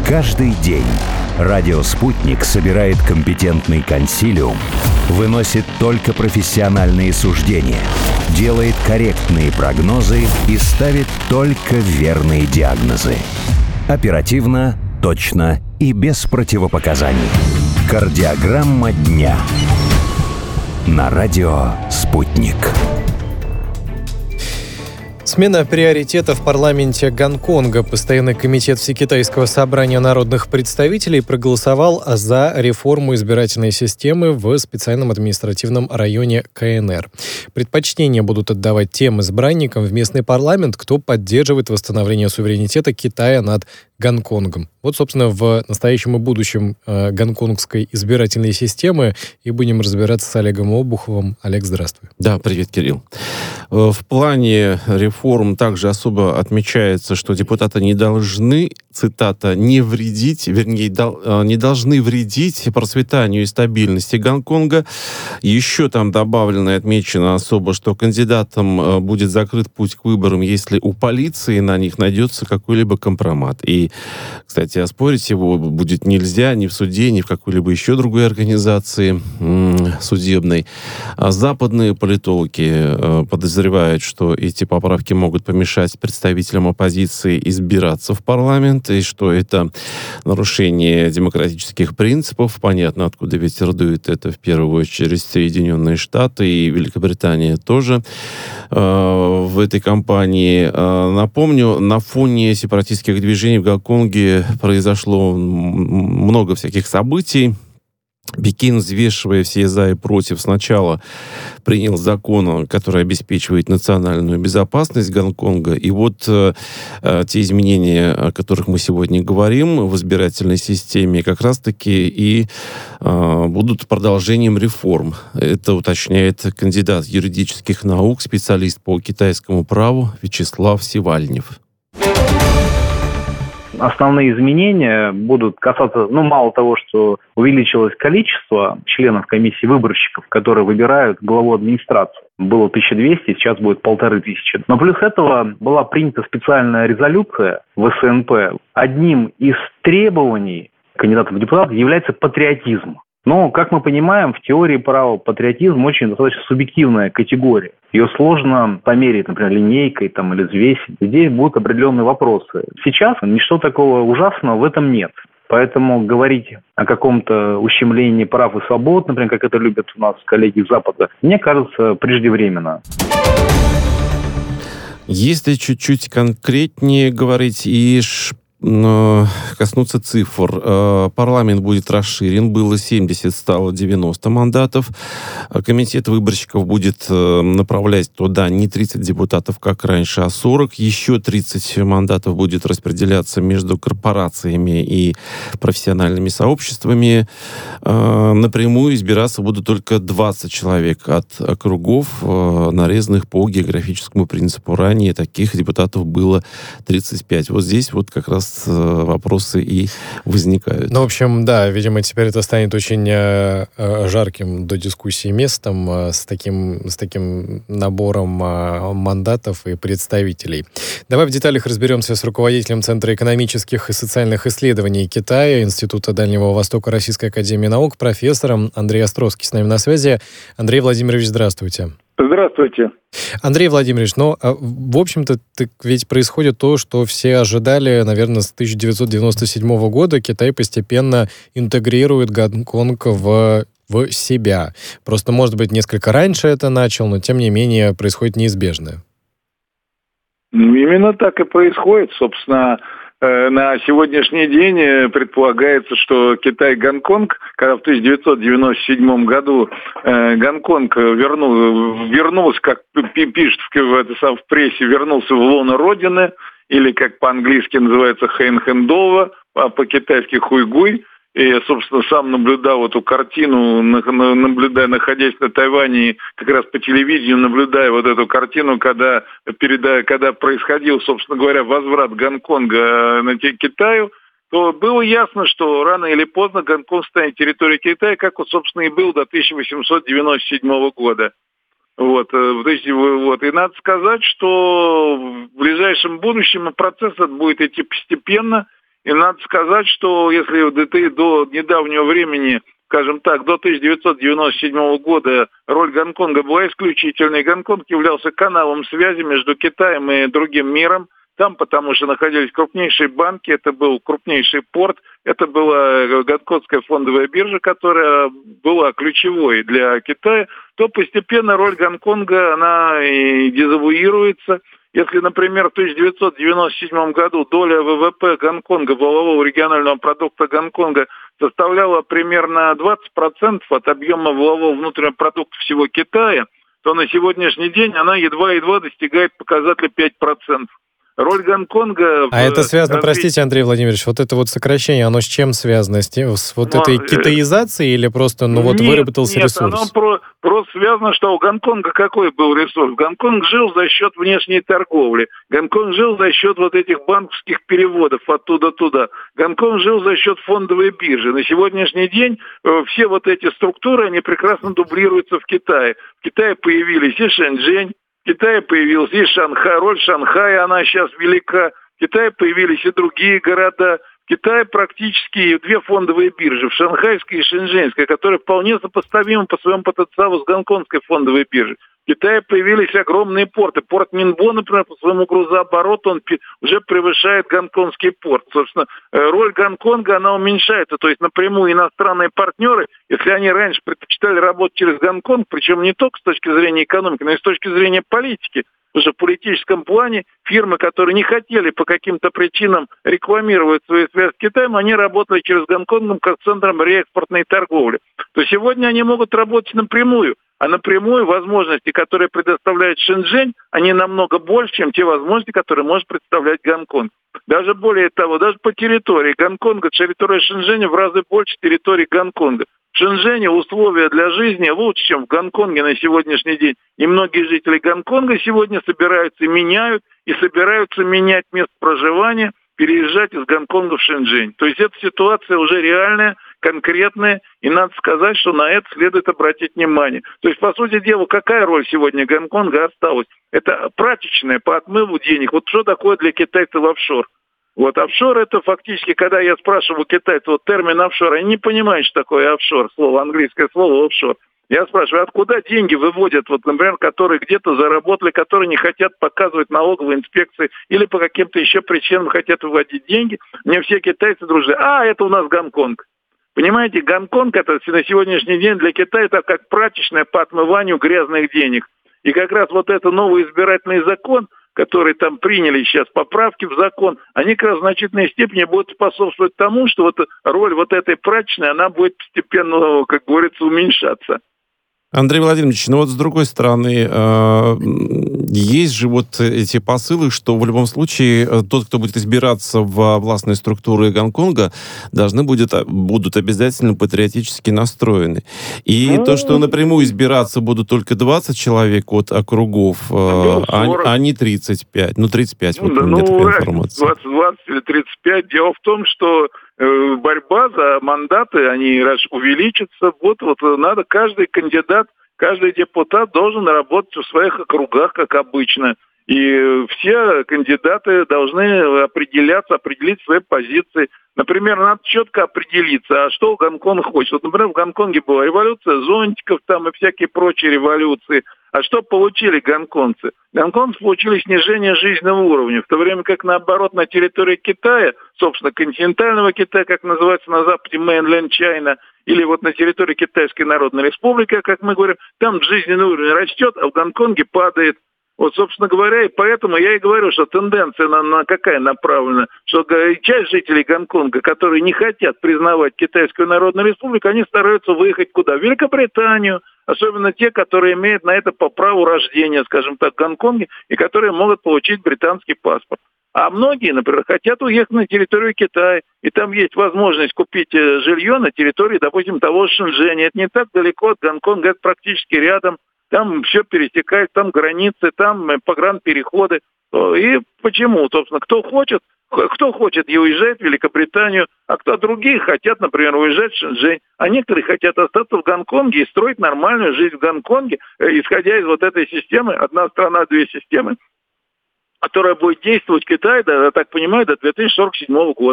Каждый день радио «Спутник» собирает компетентный консилиум, выносит только профессиональные суждения, делает корректные прогнозы и ставит только верные диагнозы. Оперативно, точно и без противопоказаний. Кардиограмма дня. На радио «Спутник». Смена приоритетов в парламенте Гонконга. Постоянный комитет Всекитайского собрания народных представителей проголосовал за реформу избирательной системы в специальном административном районе КНР. Предпочтение будут отдавать тем избранникам в местный парламент, кто поддерживает восстановление суверенитета Китая над Гонконгом. Вот, собственно, в настоящем и будущем гонконгской избирательной системы и будем разбираться с Олегом Обуховым. Олег, здравствуй. Да, привет, Кирилл. В плане реформ также особо отмечается, что депутаты не должны, цитата, не вредить, вернее, не должны вредить процветанию и стабильности Гонконга. Еще там добавлено и отмечено особо, что кандидатам будет закрыт путь к выборам, если у полиции на них найдется какой-либо компромат. И, кстати, оспорить его будет нельзя ни в суде, ни в какой-либо еще другой организации судебной. А западные политологи подозревают, что эти поправки могут помешать представителям оппозиции избираться в парламент, и что это нарушение демократических принципов. Понятно, откуда ветер дует. Это в первую очередь Соединенные Штаты и Великобритания тоже в этой кампании. Напомню, на фоне сепаратистских движений в Гонконге произошло много всяких событий. Пекин, взвешивая все за и против, сначала принял закон, который обеспечивает национальную безопасность Гонконга. И вот те изменения, о которых мы сегодня говорим в избирательной системе, как раз-таки и будут продолжением реформ. Это уточняет кандидат юридических наук, специалист по китайскому праву Вячеслав Севальнев. Основные изменения будут касаться, мало того, что увеличилось количество членов комиссии выборщиков, которые выбирают главу администрации. Было 1200, сейчас будет 1500. Но плюс этого была принята специальная резолюция в СНП. Одним из требований кандидатов в депутаты является патриотизм. Но, как мы понимаем, в теории права патриотизм очень достаточно субъективная категория. Ее сложно померить, например, линейкой или взвесить. Здесь будут определенные вопросы. Сейчас ничто такого ужасного в этом нет. Поэтому говорить о каком-то ущемлении прав и свобод, например, как это любят у нас коллеги из Запада, мне кажется, преждевременно. Если чуть-чуть конкретнее говорить и коснуться цифр. Парламент будет расширен. Было 70, стало 90 мандатов. Комитет выборщиков будет направлять туда не 30 депутатов, как раньше, а 40. Еще 30 мандатов будет распределяться между корпорациями и профессиональными сообществами. Напрямую избираться будут только 20 человек от округов, нарезанных по географическому принципу. Ранее таких депутатов было 35. Вот здесь вот как раз вопросы и возникают. В общем, да, видимо, теперь это станет очень жарким до дискуссии местом с таким набором мандатов и представителей. Давай в деталях разберемся с руководителем Центра экономических и социальных исследований Китая, Института Дальнего Востока Российской академии наук, профессором Андрей Островский с нами на связи. Андрей Владимирович, здравствуйте. Здравствуйте. Андрей Владимирович, в общем-то, ведь происходит то, что все ожидали, наверное, с 1997 года. Китай постепенно интегрирует Гонконг в себя. Просто, может быть, несколько раньше это начал, но, тем не менее, происходит неизбежное. Именно так и происходит. Собственно, на сегодняшний день предполагается, что Китай-Гонконг, когда в 1997 году Гонконг вернулся, как пишет в прессе, вернулся в лоно Родины, или как по-английски называется Хэнхэндова, а по-китайски Хуйгуй. И я, собственно, сам наблюдал эту картину, находясь на Тайване, как раз по телевидению, наблюдая вот эту картину, когда происходил, собственно говоря, возврат Гонконга на Китаю, то было ясно, что рано или поздно Гонконг станет территорией Китая, как он, собственно, и был до 1897 года. И надо сказать, что в ближайшем будущем процесс этот будет идти постепенно, И надо сказать, что если ты до недавнего времени, скажем так, до 1997 года роль Гонконга была исключительной, Гонконг являлся каналом связи между Китаем и другим миром. Там потому что находились крупнейшие банки, это был крупнейший порт, это была Гонконгская фондовая биржа, которая была ключевой для Китая, то постепенно роль Гонконга, она и дезавуируется. Если, например, в 1997 году доля ВВП Гонконга, валового регионального продукта Гонконга, составляла примерно 20% от объема валового внутреннего продукта всего Китая, то на сегодняшний день она едва-едва достигает показателя 5%. Роль Гонконга... А это связано, простите, Андрей Владимирович, вот это вот сокращение, оно с чем связано? С этой китаизацией или просто, выработался ресурс? Оно просто связано, что у Гонконга какой был ресурс? Гонконг жил за счет внешней торговли. Гонконг жил за счет вот этих банковских переводов оттуда туда. Гонконг жил за счет фондовой биржи. На сегодняшний день все вот эти структуры, они прекрасно дублируются в Китае. В Китае появились и Шэньчжэнь, в Китае появилась и Шанхай, роль Шанхая, она сейчас велика. В Китае появились и другие города. В Китае практически две фондовые биржи, шанхайская и шэньчжэньская, которые вполне сопоставимы по своему потенциалу с гонконгской фондовой биржей. В Китае появились огромные порты. Порт Нинбо, например, по своему грузообороту он уже превышает гонконгский порт. Собственно, роль Гонконга, она уменьшается. То есть напрямую иностранные партнеры, если они раньше предпочитали работать через Гонконг, причем не только с точки зрения экономики, но и с точки зрения политики, потому что в политическом плане фирмы, которые не хотели по каким-то причинам рекламировать свои связи с Китаем, они работали через Гонконгом как центром реэкспортной торговли. То сегодня они могут работать напрямую. А напрямую возможности, которые предоставляет Шэньчжэнь, они намного больше, чем те возможности, которые может представлять Гонконг. Даже более того, даже по территории Гонконга, территория Шэньчжэня в разы больше территории Гонконга. В Шэньчжэне условия для жизни лучше, чем в Гонконге на сегодняшний день. И многие жители Гонконга сегодня собираются менять место проживания, переезжать из Гонконга в Шэньчжэнь. То есть эта ситуация уже реальная, конкретная, и надо сказать, что на это следует обратить внимание. То есть, по сути дела, какая роль сегодня Гонконга осталась? Это прачечная по отмыву денег. Вот что такое для китайцев офшор? Вот офшор — это фактически, когда я спрашиваю у китайцев вот термин офшор, они не понимают, что такое офшор, слово, английское слово офшор. Я спрашиваю, откуда деньги выводят, вот, например, которые где-то заработали, которые не хотят показывать налоговой инспекции или по каким-то еще причинам хотят выводить деньги. Мне все китайцы дружат, это у нас Гонконг. Понимаете, Гонконг это на сегодняшний день для Китая это как прачечная по отмыванию грязных денег. И как раз вот это новый избирательный закон, который там приняли сейчас, поправки в закон, они как раз в значительной степени будут способствовать тому, что вот роль вот этой прачечной, она будет постепенно, как говорится, уменьшаться. Андрей Владимирович, с другой стороны, есть же вот эти посылы, что в любом случае тот, кто будет избираться в властные структуры Гонконга, будут обязательно патриотически настроены. И то, что напрямую избираться будут только 20 человек от округов, а не 35. 35, вот у меня такая информация. 20 или 35. Дело в том, что борьба за мандаты, они увеличатся. Вот надо каждый кандидат, каждый депутат должен работать в своих округах, как обычно. И все кандидаты должны определить свои позиции. Например, надо четко определиться, а что Гонконг хочет. Вот, например, в Гонконге была революция зонтиков там и всякие прочие революции. А что получили гонконгцы? Гонконгцы получили снижение жизненного уровня, в то время как, наоборот, на территории Китая, собственно, континентального Китая, как называется на западе Mainland China, или вот на территории Китайской Народной Республики, как мы говорим, там жизненный уровень растет, а в Гонконге падает. Вот, собственно говоря, и поэтому я и говорю, что тенденция на какая направлена, что часть жителей Гонконга, которые не хотят признавать Китайскую Народную Республику, они стараются выехать куда? В Великобританию, особенно те, которые имеют на это по праву рождения, скажем так, в Гонконге, и которые могут получить британский паспорт. А многие, например, хотят уехать на территорию Китая, и там есть возможность купить жилье на территории, допустим, того же Шэньчжэня. Это не так далеко от Гонконга, это практически рядом. Там все пересекает, там границы, там погранпереходы. И почему? Собственно, кто хочет и уезжает в Великобританию, а кто другие хотят, например, уезжать в Шэньчжэнь. А некоторые хотят остаться в Гонконге и строить нормальную жизнь в Гонконге, исходя из вот этой системы «одна страна, две системы», которая будет действовать в Китае, я так понимаю, до 2047 года.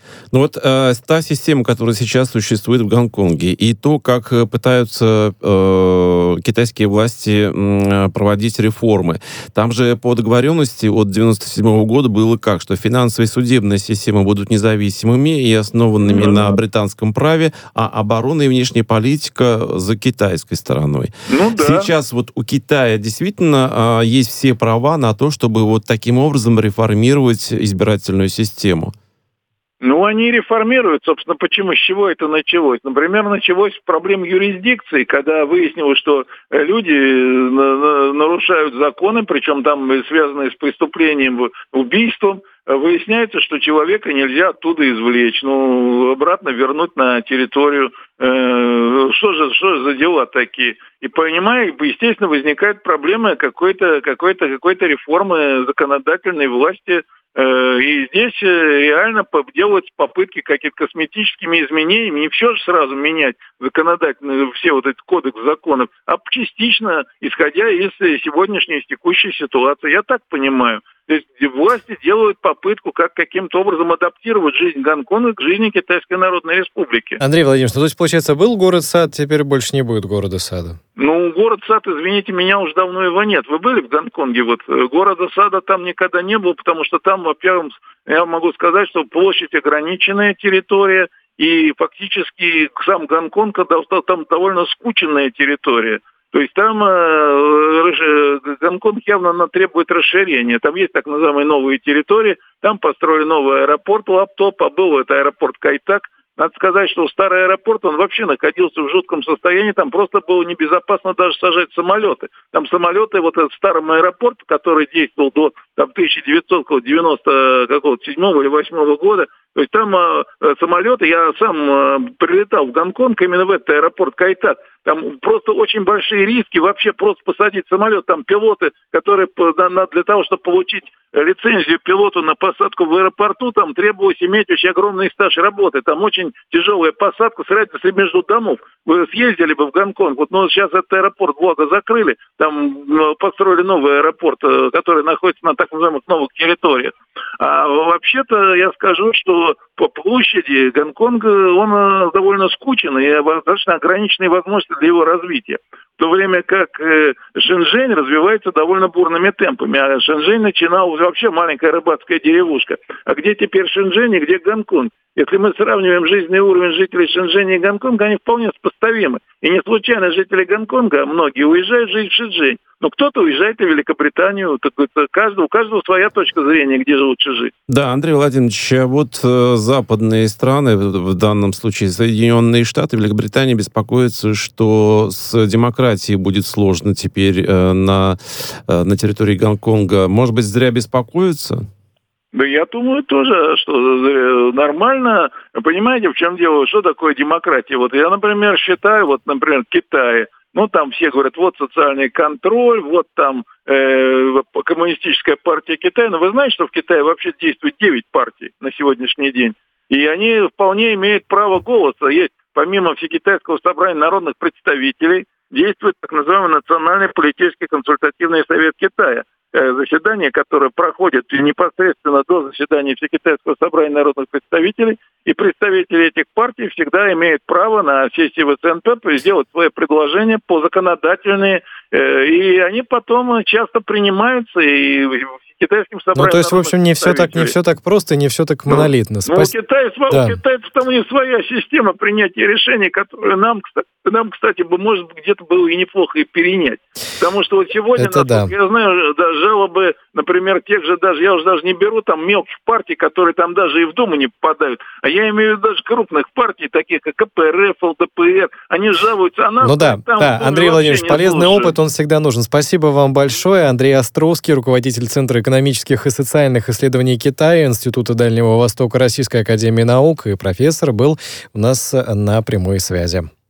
Ну вот та система, которая сейчас существует в Гонконге, и то, как пытаются китайские власти проводить реформы. Там же по договоренности от 1997 года было как, что финансовая и судебная система будут независимыми и основанными на британском праве, а оборона и внешняя политика за китайской стороной. Сейчас вот у Китая действительно есть все права на то, чтобы вот таким образом реформировать избирательную систему. Они реформируют, собственно, почему, с чего это началось? Например, началось с проблем юрисдикции, когда выяснилось, что люди нарушают законы, причем там связанные с преступлением, убийством. Выясняется, что человека нельзя оттуда извлечь, обратно вернуть на территорию. Что же за дела такие? И, естественно, возникает проблема какой-то реформы законодательной власти. И здесь реально делаются попытки какими-то косметическими изменениями. Не все же сразу менять законодательно, все вот эти кодекс законов, а частично, исходя из сегодняшней текущей ситуации. Я так понимаю. То есть власти делают попытку каким-то образом адаптировать жизнь Гонконга к жизни Китайской Народной Республики. Андрей Владимирович, то есть, получается, был город-сад, теперь больше не будет города-сада? Город-сад, извините меня, уже давно его нет. Вы были в Гонконге? Города-сада там никогда не было, потому что там, во-первых, я могу сказать, что площадь ограниченная территория, и фактически сам Гонконг там довольно скученная территория. То есть там Гонконг явно требует расширения. Там есть так называемые новые территории, там построили новый аэропорт Лаптоп, а был это аэропорт Кайтак. Надо сказать, что старый аэропорт, он вообще находился в жутком состоянии, там просто было небезопасно даже сажать самолеты. Там самолеты, вот этот старый аэропорт, который действовал до 1997 или 1998 года, то есть там самолеты, я сам прилетал в Гонконг именно в этот аэропорт Кайтак, там просто очень большие риски вообще просто посадить самолет. Там пилоты, которые для того, чтобы получить лицензию пилоту на посадку в аэропорту, там требовалось иметь очень огромный стаж работы. Там очень тяжелая посадка с разницей между домов. Вы съездили бы в Гонконг, сейчас этот аэропорт, благо, закрыли, там построили новый аэропорт, который находится на так называемых новых территориях. А вообще-то я скажу, что по площади Гонконг, он довольно скучен и достаточно ограниченные возможности для его развития. В то время как Шэньчжэнь развивается довольно бурными темпами. А Шэньчжэнь начинал вообще маленькая рыбацкая деревушка. А где теперь Шэньчжэнь и где Гонконг? Если мы сравниваем жизненный уровень жителей Шэньчжэня и Гонконга, они вполне сопоставимы. И не случайно жители Гонконга, многие уезжают жить в Шэньчжэнь. Но кто-то уезжает в Великобританию. У каждого своя точка зрения, где же лучше жить. Да, Андрей Владимирович, а вот западные страны, в данном случае Соединенные Штаты, Великобритания, беспокоятся, что с демократией будет сложно теперь на территории Гонконга. Может быть, зря беспокоятся? Да я думаю тоже, что нормально. Понимаете, в чем дело? Что такое демократия? Я, например, считаю, например, Китай. Там все говорят, социальный контроль, там коммунистическая партия Китая. Но вы знаете, что в Китае вообще действует 9 партий на сегодняшний день? И они вполне имеют право голоса. Есть, помимо Всекитайского собрания народных представителей, действует так называемый Национальный политический консультативный совет Китая. Заседание, которое проходит непосредственно до заседания Всекитайского собрания народных представителей, и представители этих партий всегда имеют право на сессии ВЦНП сделать свои предложения по законодательные, и они потом часто принимаются и китайским собранием. То есть, в общем, не все так просто и не все так монолитно. У китайцев там не своя система принятия решений, которую нам, кстати, может быть, где-то было и неплохо и перенять. Потому что сегодня, я знаю, жалобы, например, тех же я уже даже не беру там мелких партий, которые там даже и в Думу не попадают, а я имею в виду даже крупных партий, таких как КПРФ, ЛДПР, они жалуются, а нас Андрей Владимирович, полезный опыт, он всегда нужен. Спасибо вам большое. Андрей Островский, руководитель Центра экономических и социальных исследований Китая, Института Дальнего Востока Российской академии наук и профессор, был у нас на прямой связи.